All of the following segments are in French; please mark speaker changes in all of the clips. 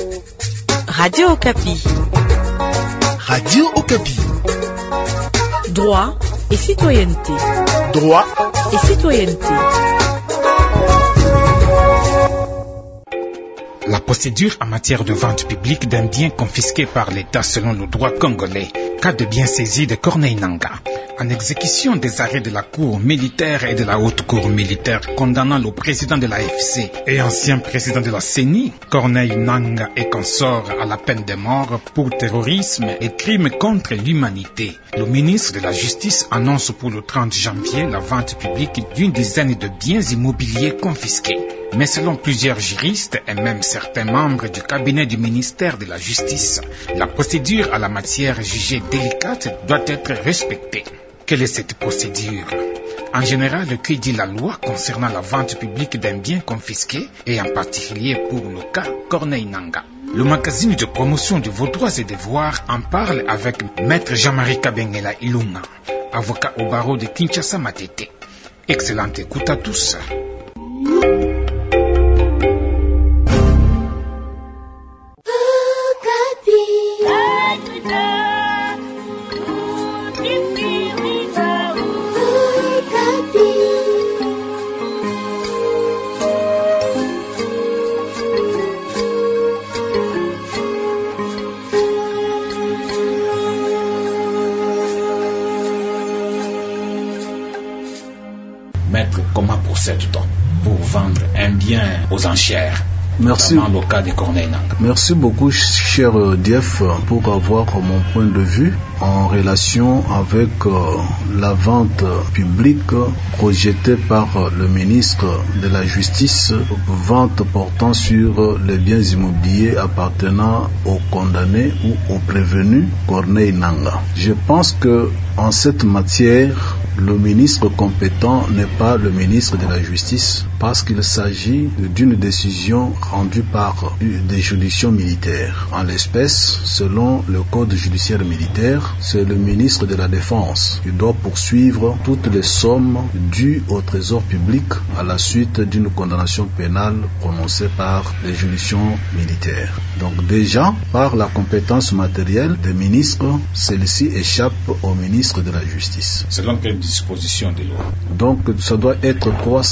Speaker 1: Radio Okapi.
Speaker 2: Radio Okapi.
Speaker 1: Droit et citoyenneté.
Speaker 2: Droit
Speaker 1: et citoyenneté.
Speaker 3: La procédure en matière de vente publique d'un bien confisqué par l'État selon le droit congolais, cas de bien saisi de Corneille Nangaa. En exécution des arrêts de la Cour militaire et de la Haute Cour militaire condamnant le président de l'AFC et ancien président de la CENI, Corneille Nangaa et consorts à la peine de mort pour terrorisme et crimes contre l'humanité, le ministre de la Justice annonce pour le 30 janvier la vente publique d'une dizaine de biens immobiliers confisqués. Mais selon plusieurs juristes et même certains membres du cabinet du ministère de la Justice, la procédure à la matière jugée délicate doit être respectée. Quelle est cette procédure? En général, que dit la loi concernant la vente publique d'un bien confisqué et en particulier pour le cas Corneille Nangaa? Le magazine de promotion de vos droits et devoirs en parle avec Maître Jean-Marie Kabengela Ilunga, avocat au barreau de Kinshasa Matete. Excellente écoute à tous. Maître, comment procède-t-on pour vendre un bien aux enchères?
Speaker 4: Merci.
Speaker 3: Dans le cas de Corneille Nangaa.
Speaker 4: Merci beaucoup, cher Dief, pour avoir mon point de vue en relation avec la vente publique projetée par le ministre de la Justice, vente portant sur les biens immobiliers appartenant aux condamnés ou aux prévenus Corneille Nangaa. Je pense que en cette matière, le ministre compétent n'est pas le ministre de la Justice parce qu'il s'agit d'une décision rendue par des juridictions militaires. En l'espèce, selon le code judiciaire militaire, c'est le ministre de la Défense qui doit poursuivre toutes les sommes dues au trésor public à la suite d'une condamnation pénale prononcée par les juridictions militaires. Donc déjà, par la compétence matérielle des ministres, celle-ci échappe au ministre de la Justice.
Speaker 3: Selon quelle disposition de loi?
Speaker 4: Donc ça doit être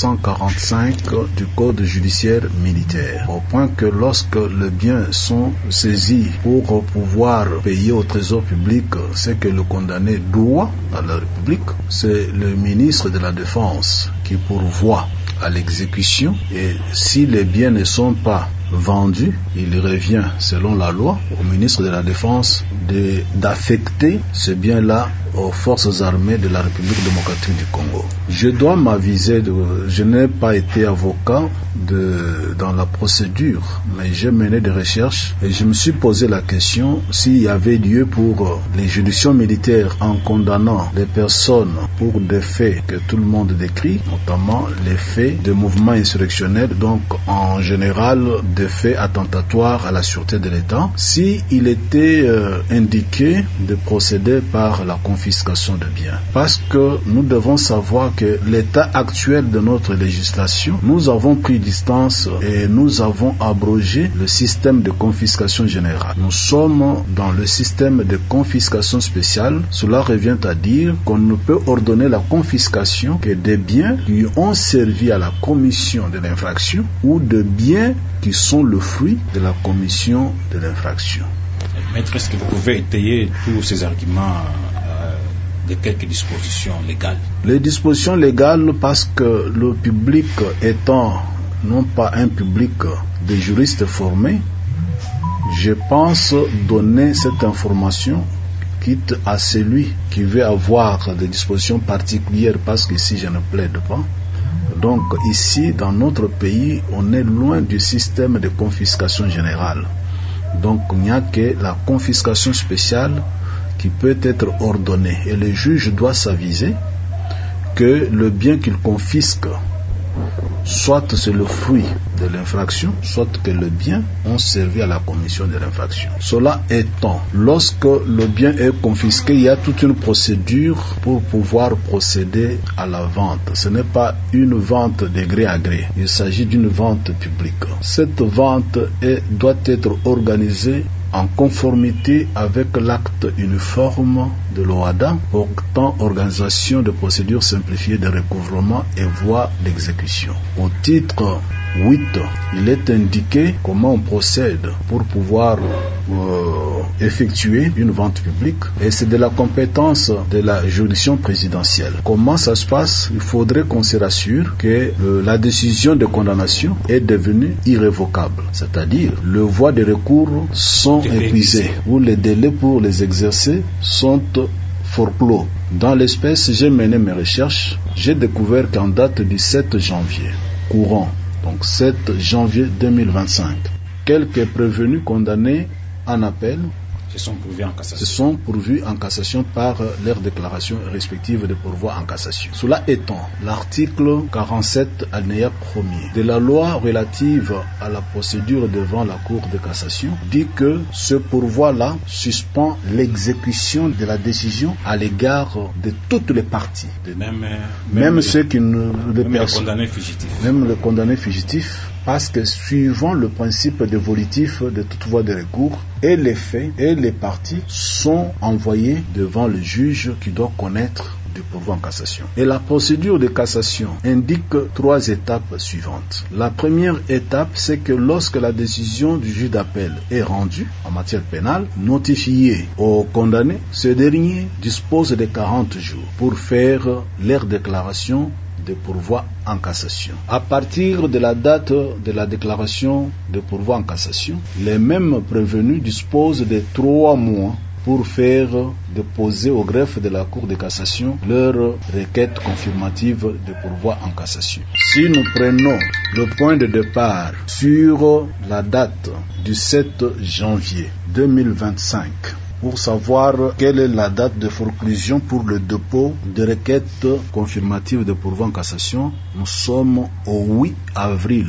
Speaker 4: 345 du code judiciaire militaire, au point que lorsque les biens sont saisis pour pouvoir payer au trésor public ce que le condamné doit à la République, c'est le ministre de la Défense qui pourvoit à l'exécution, et si les biens ne sont pas vendus, il revient selon la loi au ministre de la Défense d'affecter ce bien-là aux forces armées de la République démocratique du Congo. Je dois m'aviser, je n'ai pas été avocat dans la procédure, mais j'ai mené des recherches et je me suis posé la question s'il y avait lieu pour les juridictions militaires en condamnant les personnes pour des faits que tout le monde décrit, notamment les faits de mouvements insurrectionnels, donc en général des faits attentatoires à la sûreté de l'État, s'il était indiqué de procéder par la confiscation de biens. Parce que nous devons savoir que l'état actuel de notre législation, nous avons pris distance et nous avons abrogé le système de confiscation générale. Nous sommes dans le système de confiscation spéciale. Cela revient à dire qu'on ne peut ordonner la confiscation que des biens qui ont servi à la commission de l'infraction ou de biens qui sont le fruit de la commission de l'infraction.
Speaker 3: Maître, est-ce que vous pouvez étayer tous ces arguments de quelques dispositions légales?
Speaker 4: Les dispositions légales, parce que le public étant non pas un public de juristes formés, je pense donner cette information quitte à celui qui veut avoir des dispositions particulières, parce qu'ici je ne plaide pas. Donc ici, dans notre pays, on est loin du système de confiscation générale. Donc il n'y a que la confiscation spéciale qui peut être ordonnée. Et le juge doit s'aviser que le bien qu'il confisque soit c'est le fruit de l'infraction, soit que le bien ont servi à la commission de l'infraction. Cela étant, lorsque le bien est confisqué, il y a toute une procédure pour pouvoir procéder à la vente. Ce n'est pas une vente de gré à gré, il s'agit d'une vente publique. Cette vente doit être organisée en conformité avec l'acte uniforme de l'OHADA portant organisation de procédures simplifiées de recouvrement et voies d'exécution. Au titre 8, il est indiqué comment on procède pour pouvoir effectuer une vente publique et c'est de la compétence de la juridiction présidentielle. Comment ça se passe? Il faudrait qu'on se rassure que la décision de condamnation est devenue irrévocable, c'est-à-dire les voies de recours sont épuisées ou les délais pour les exercer sont forclos. Dans l'espèce, j'ai mené mes recherches, j'ai découvert qu'en date du 7 janvier courant, donc 7 janvier 2025, quelques prévenus condamnés en appel se sont pourvus en cassation par leurs déclarations respectives de pourvoi en cassation. Cela étant, l'article 47 alinéa 1er de la loi relative à la procédure devant la Cour de cassation dit que ce pourvoi-là suspend l'exécution de la décision à l'égard de toutes les parties, même ceux qui ne même le condamné fugitif, parce que suivant le principe dévolutif de toute voie de recours, et les faits et les parties sont envoyés devant le juge qui doit connaître du pourvoi en cassation. Et la procédure de cassation indique 3 étapes suivantes. La première étape, c'est que lorsque la décision du juge d'appel est rendue en matière pénale, notifiée au condamné, ce dernier dispose de 40 jours pour faire leur déclaration de pourvoi en cassation. À partir de la date de la déclaration de pourvoi en cassation, les mêmes prévenus disposent de 3 mois pour faire déposer au greffe de la Cour de cassation leur requête confirmative de pourvoi en cassation. Si nous prenons le point de départ sur la date du 7 janvier 2025, pour savoir quelle est la date de forclusion pour le dépôt de requête confirmative de pourvoi en cassation, nous sommes au 8 avril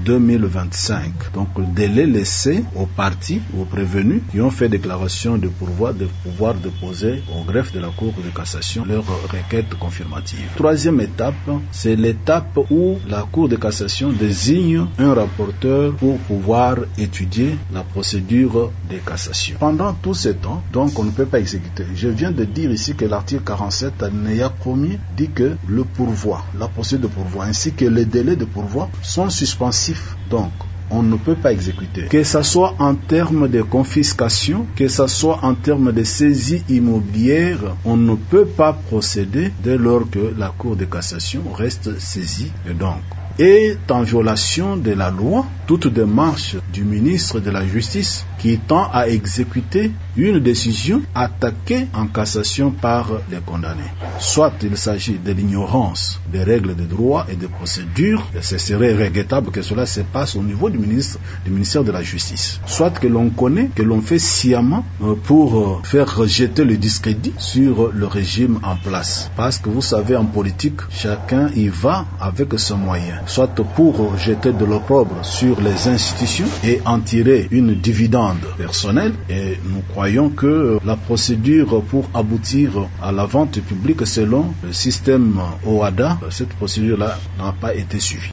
Speaker 4: 2025. Donc le délai laissé aux parties, aux prévenus qui ont fait déclaration de pouvoir déposer au greffe de la Cour de cassation leur requête confirmative. Troisième étape, c'est l'étape où la Cour de cassation désigne un rapporteur pour pouvoir étudier la procédure de cassation. Pendant tout ce temps, donc on ne peut pas exécuter. Je viens de dire ici que l'article 47 alinéa 1er dit que le pourvoi, la procédure de pourvoi ainsi que les délais de pourvoi sont suspensifs. Donc on ne peut pas exécuter. Que ce soit en termes de confiscation, que ce soit en termes de saisie immobilière, on ne peut pas procéder dès lors que la Cour de cassation reste saisie. Et donc, est en violation de la loi toute démarche du ministre de la Justice qui tend à exécuter une décision attaquée en cassation par les condamnés. Soit il s'agit de l'ignorance des règles de droit et de procédure, et ce serait regrettable que cela se passe au niveau du ministère de la Justice. Soit que l'on connaît, que l'on fait sciemment pour faire rejeter le discrédit sur le régime en place. Parce que vous savez, en politique, chacun y va avec ses moyens. Soit pour jeter de l'opprobre sur les institutions et en tirer une dividende personnelle. Et nous croyons que la procédure pour aboutir à la vente publique selon le système OHADA, cette procédure-là n'a pas été suivie.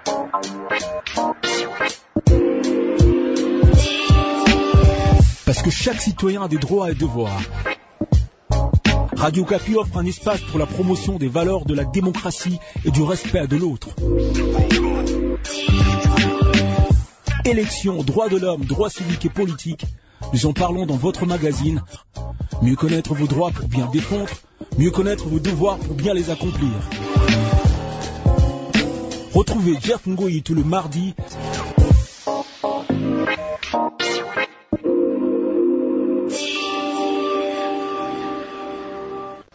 Speaker 5: Parce que chaque citoyen a des droits et devoirs. Radio Okapi offre un espace pour la promotion des valeurs de la démocratie et du respect de l'autre. Élections, droits de l'homme, droits civiques et politiques, nous en parlons dans votre magazine. Mieux connaître vos droits pour bien défendre, mieux connaître vos devoirs pour bien les accomplir. Retrouvez Jeff Ngoyi tout le mardi.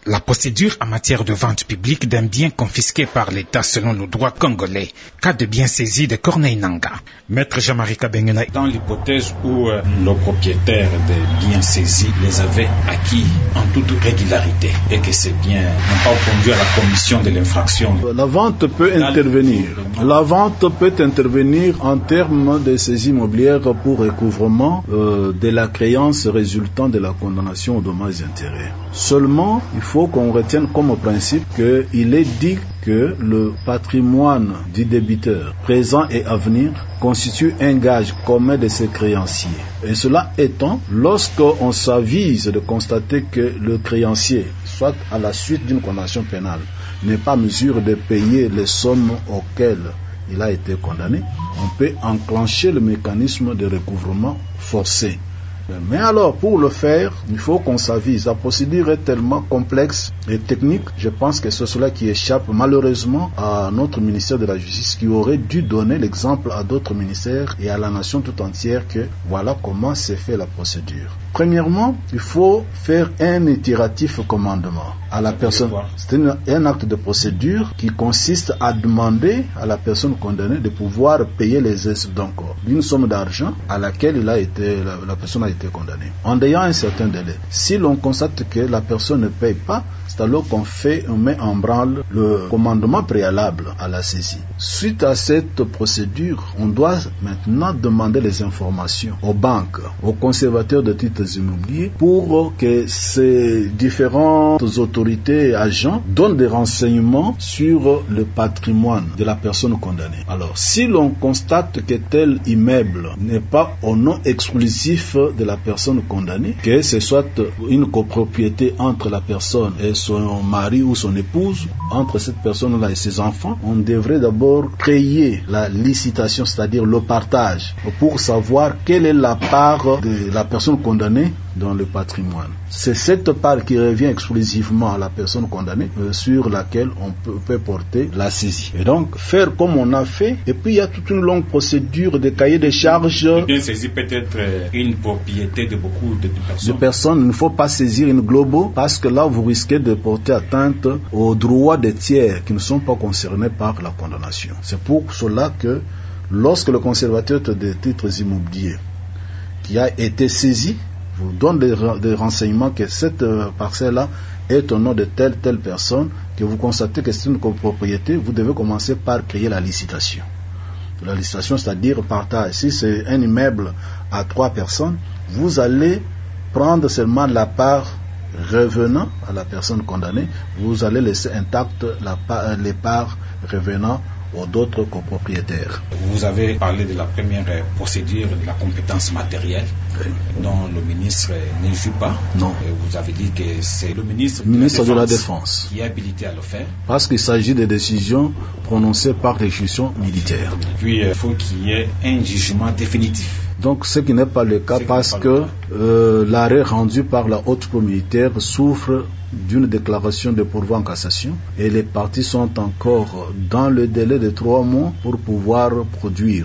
Speaker 3: La procédure en matière de vente publique d'un bien confisqué par l'État selon le droit congolais. Cas de bien saisi de Corneille Nangaa. Maître Jean-Marie Kabengena.
Speaker 6: Dans l'hypothèse où le propriétaire des biens saisis les avait acquis en toute régularité et que ces biens n'ont pas conduit à la commission de l'infraction.
Speaker 4: La vente peut intervenir. La vente peut intervenir en termes de saisie immobilière pour recouvrement de la créance résultant de la condamnation aux dommages et intérêts. Seulement, il faut qu'on retienne comme principe qu'il est dit que le patrimoine du débiteur, présent et à venir, constitue un gage commun de ses créanciers. Et cela étant, lorsqu'on s'avise de constater que le créancier, soit à la suite d'une condamnation pénale, n'est pas en mesure de payer les sommes auxquelles il a été condamné, on peut enclencher le mécanisme de recouvrement forcé. Mais alors, pour le faire, il faut qu'on s'avise. La procédure est tellement complexe et technique, je pense que c'est cela qui échappe malheureusement à notre ministère de la Justice, qui aurait dû donner l'exemple à d'autres ministères et à la nation tout entière que voilà comment s'est fait la procédure. Premièrement, il faut faire un itératif commandement à la personne. C'est un acte de procédure qui consiste à demander à la personne condamnée de pouvoir payer les excès d'une somme d'argent à laquelle la personne a été condamnée, en ayant un certain délai. Si l'on constate que la personne ne paye pas, c'est alors qu'on met en branle le commandement préalable à la saisie. Suite à cette procédure, on doit maintenant demander les informations aux banques, aux conservateurs de titres immobiliers, pour que ces différentes autorités et agents donnent des renseignements sur le patrimoine de la personne condamnée. Alors, si l'on constate que tel immeuble n'est pas au nom exclusif de la personne condamnée, que ce soit une copropriété entre la personne et son mari ou son épouse, entre cette personne-là et ses enfants, on devrait d'abord créer la licitation, c'est-à-dire le partage, pour savoir quelle est la part de la personne condamnée dans le patrimoine. C'est cette part qui revient exclusivement à la personne condamnée sur laquelle on peut porter la saisie. Et donc, faire comme on a fait, et puis il y a toute une longue procédure de cahier de charges.
Speaker 6: Le bien saisi peut être une propriété de beaucoup de personnes.
Speaker 4: Il ne faut pas saisir une globo, parce que là, vous risquez de porter atteinte aux droits des tiers qui ne sont pas concernés par la condamnation. C'est pour cela que lorsque le conservateur des titres immobiliers qui a été saisi vous donne des renseignements que cette parcelle-là est au nom de telle personne, que vous constatez que c'est une copropriété, vous devez commencer par créer la licitation. La licitation, c'est-à-dire partage. Si c'est un immeuble à 3 personnes, vous allez prendre seulement la part revenant à la personne condamnée, vous allez laisser intactes les parts revenant aux d'autres copropriétaires.
Speaker 6: Vous avez parlé de la première procédure de la compétence matérielle, oui, dont le ministre ne joue pas.
Speaker 4: Non.
Speaker 6: Et vous avez dit que c'est le ministre
Speaker 4: de la Défense
Speaker 6: qui est habilité à le faire.
Speaker 4: Parce qu'il s'agit de décisions prononcées par les juridictions militaires.
Speaker 6: Et puis il faut qu'il y ait un jugement définitif.
Speaker 4: Donc ce qui n'est pas le cas, parce que l'arrêt rendu par la haute cour militaire souffre d'une déclaration de pourvoi en cassation et les parties sont encore dans le délai de 3 mois pour pouvoir produire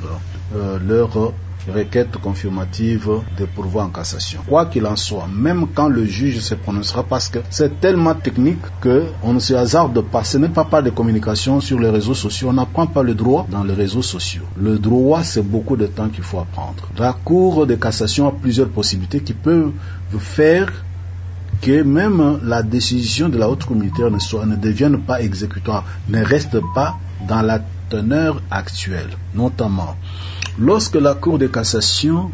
Speaker 4: leur requête confirmative de pourvoi en cassation. Quoi qu'il en soit, même quand le juge se prononcera, parce que c'est tellement technique qu'on ne se hasarde pas. Ce n'est pas par des communications sur les réseaux sociaux. On n'apprend pas le droit dans les réseaux sociaux. Le droit, c'est beaucoup de temps qu'il faut apprendre. La Cour de cassation a plusieurs possibilités qui peuvent faire que même la décision de la haute cour militaire ne devienne pas exécutoire, ne reste pas dans la teneur actuelle. Notamment, lorsque la Cour de cassation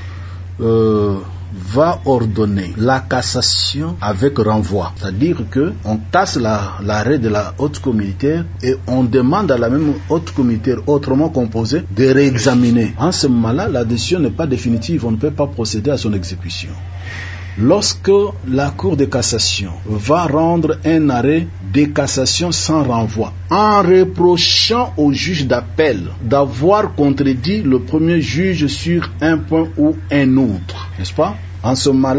Speaker 4: va ordonner la cassation avec renvoi, c'est-à-dire qu'on casse l'arrêt de la haute cour militaire et on demande à la même haute cour militaire autrement composée de réexaminer. En ce moment-là, la décision n'est pas définitive, on ne peut pas procéder à son exécution. Lorsque la Cour de cassation va rendre un arrêt de cassation sans renvoi, en reprochant au juge d'appel d'avoir contredit le premier juge sur un point ou un autre, n'est-ce pas? En ce moment-là,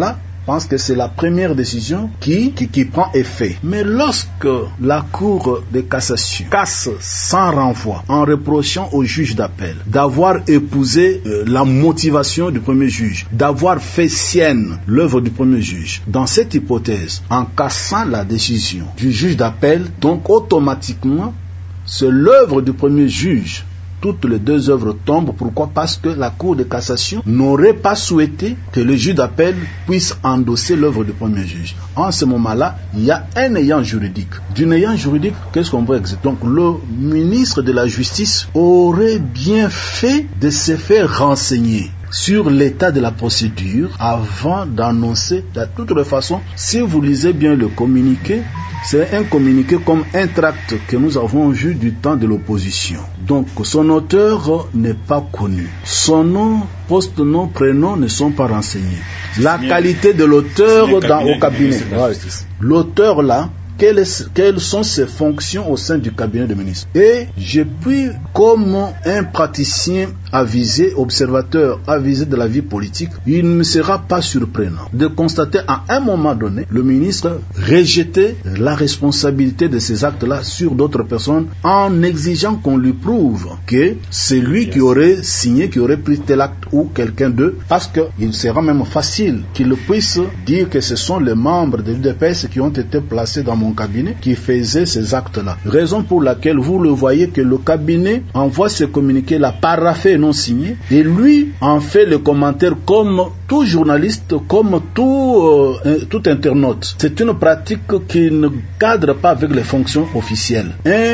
Speaker 4: pense que c'est la première décision qui prend effet. Mais lorsque la Cour de cassation casse sans renvoi en reprochant au juge d'appel d'avoir épousé la motivation du premier juge, d'avoir fait sienne l'œuvre du premier juge, dans cette hypothèse, en cassant la décision du juge d'appel, donc automatiquement, c'est l'œuvre du premier juge. Toutes les deux œuvres tombent. Pourquoi? Parce que la Cour de cassation n'aurait pas souhaité que le juge d'appel puisse endosser l'œuvre du premier juge. En ce moment-là, il y a un ayant juridique. D'un ayant juridique, qu'est-ce qu'on veut exactement? Donc, le ministre de la Justice aurait bien fait de se faire renseigner sur l'état de la procédure avant d'annoncer. De toute façon, si vous lisez bien le communiqué, c'est un communiqué comme un tract que nous avons vu du temps de l'opposition. Donc, son auteur n'est pas connu. Son nom, poste, nom, prénom ne sont pas renseignés. La qualité de l'auteur au cabinet. L'auteur là, quelles sont ses fonctions au sein du cabinet de ministre. Et je puis, comme un praticien avisé, observateur avisé de la vie politique, il ne me sera pas surprenant de constater à un moment donné le ministre rejeter la responsabilité de ces actes-là sur d'autres personnes en exigeant qu'on lui prouve que c'est lui qui aurait signé, qui aurait pris tel acte ou quelqu'un d'eux, parce qu'il sera même facile qu'il puisse dire que ce sont les membres de l'UDPS qui ont été placés dans mon cabinet qui faisait ces actes-là. Raison pour laquelle vous le voyez que le cabinet envoie ce communiqué-là paraphé et non signé, et lui en fait le commentaire comme tout journaliste, comme tout internaute. C'est une pratique qui ne cadre pas avec les fonctions officielles.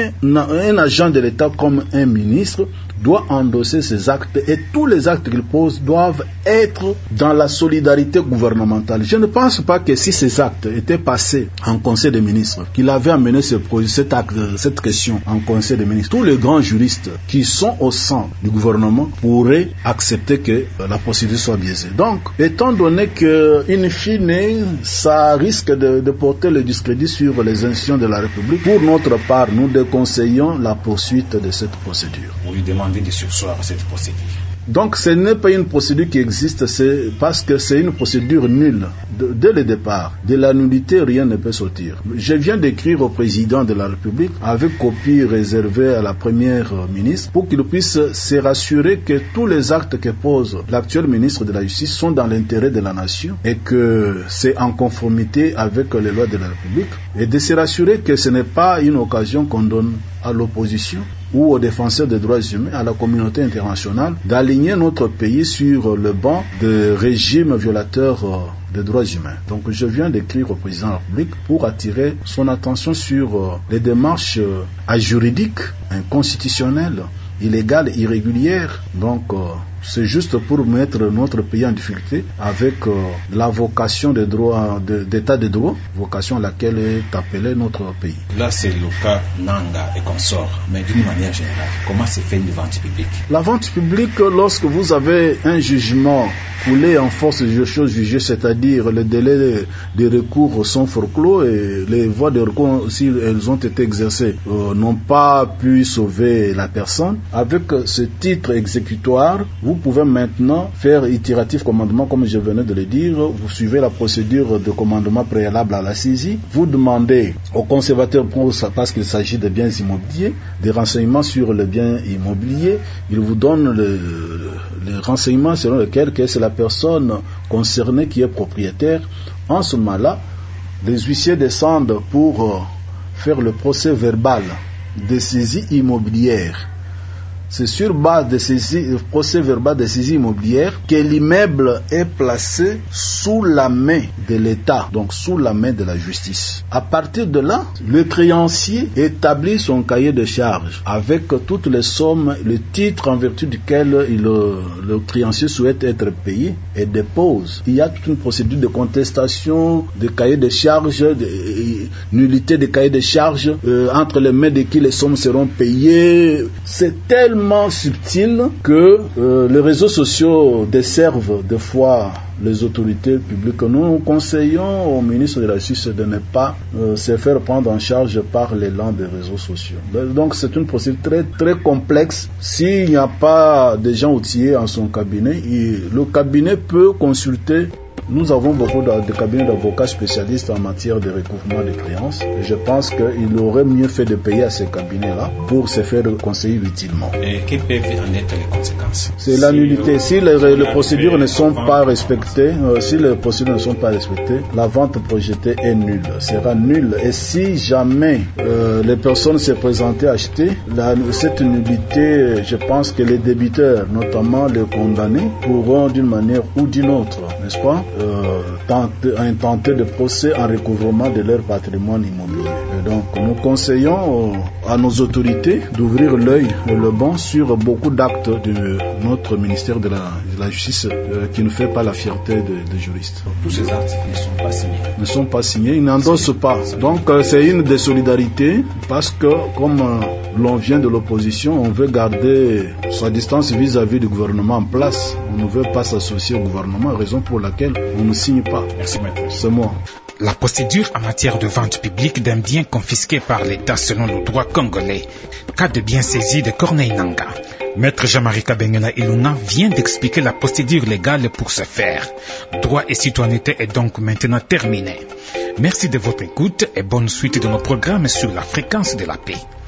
Speaker 4: Un agent de l'État comme un ministre doit endosser ces actes, et tous les actes qu'il pose doivent être dans la solidarité gouvernementale. Je ne pense pas que si ces actes étaient passés en Conseil des ministres, qu'il avait amené cette question en Conseil des ministres, tous les grands juristes qui sont au sein du gouvernement pourraient accepter que la procédure soit biaisée. Donc, étant donné que, in fine, ça risque de porter le discrédit sur les institutions de la République, pour notre part, nous déconseillons la poursuite de cette procédure.
Speaker 6: Vous lui demandez de surseoir à cette procédure.
Speaker 4: Donc ce n'est pas une procédure qui existe, c'est parce que c'est une procédure nulle. Dès le départ, de la nullité, rien ne peut sortir. Je viens d'écrire au président de la République avec copie réservée à la première ministre pour qu'il puisse se rassurer que tous les actes que pose l'actuel ministre de la Justice sont dans l'intérêt de la nation et que c'est en conformité avec les lois de la République, et de se rassurer que ce n'est pas une occasion qu'on donne à l'opposition ou aux défenseurs des droits humains, à la communauté internationale, d'aligner notre pays sur le banc de régimes violateurs des droits humains. Donc je viens d'écrire au président de la République pour attirer son attention sur les démarches ajuridiques, inconstitutionnelles, illégales, irrégulières. Donc c'est juste pour mettre notre pays en difficulté avec la vocation de droit, d'état de droit, vocation à laquelle est appelé notre pays.
Speaker 6: Là, c'est le cas Nanga et consorts, mais d'une manière générale, comment se fait une vente publique? La
Speaker 4: vente publique, lorsque vous avez un jugement coulé en force de choses jugées, c'est-à-dire les délais de recours sont forclos et les voies de recours, si elles ont été exercées, n'ont pas pu sauver la personne, avec ce titre exécutoire, vous pouvez maintenant faire itératif commandement, comme je venais de le dire. Vous suivez la procédure de commandement préalable à la saisie. Vous demandez au conservateur, parce qu'il s'agit de biens immobiliers, des renseignements sur les biens immobiliers. Il vous donne les renseignements selon lesquels c'est la personne concernée qui est propriétaire. En ce moment-là, les huissiers descendent pour faire le procès verbal de saisie immobilière. C'est sur base de procès verbal de saisie immobilière que l'immeuble est placé sous la main de l'État, donc sous la main de la justice. À partir de là, le créancier établit son cahier de charges avec toutes les sommes, le titre en vertu duquel le créancier souhaite être payé et dépose. Il y a toute une procédure de contestation de cahier de charges, de nullité des cahiers de charges, entre les mains de qui les sommes seront payées. C'est tellement subtil que les réseaux sociaux desservent des fois les autorités publiques. Nous conseillons au ministre de la Justice de ne pas se faire prendre en charge par l'élan des réseaux sociaux. Donc c'est une procédure très, très complexe. S'il n'y a pas de gens outillés en son cabinet, le cabinet peut consulter Nous avons beaucoup de cabinets d'avocats spécialistes en matière de recouvrement de créances. Et je pense qu'il aurait mieux fait de payer à ces cabinets-là pour se faire conseiller utilement.
Speaker 6: Et quelles peuvent en être les conséquences?
Speaker 4: C'est la nullité. Si les procédures ne sont pas respectées, la vente projetée est nulle, sera nulle. Et si jamais les personnes se présentaient acheter, cette nullité, je pense que les débiteurs, notamment les condamnés, pourront d'une manière ou d'une autre, n'est-ce pas, intenter de procès en recouvrement de leur patrimoine immobilier. Et donc nous conseillons à nos autorités d'ouvrir l'œil et le bon sur beaucoup d'actes de notre ministère de la Justice qui ne fait pas la fierté des juristes.
Speaker 6: Tous ces actes
Speaker 4: ne sont pas signés, ils n'endossent pas. Donc c'est une désolidarité parce que comme l'on vient de l'opposition, on veut garder sa distance vis-à-vis du gouvernement en place. On ne veut pas s'associer au gouvernement, raison pour laquelle on ne signe pas.
Speaker 6: Merci, maître.
Speaker 4: C'est moi.
Speaker 3: La procédure en matière de vente publique d'un bien confisqué par l'État selon le droit congolais, cas de bien saisi de Corneille Nangaa. Maître Jean-Marie Kabengela Ilunga vient d'expliquer la procédure légale pour ce faire. Droit et citoyenneté est donc maintenant terminé. Merci de votre écoute et bonne suite de nos programmes sur la fréquence de la paix.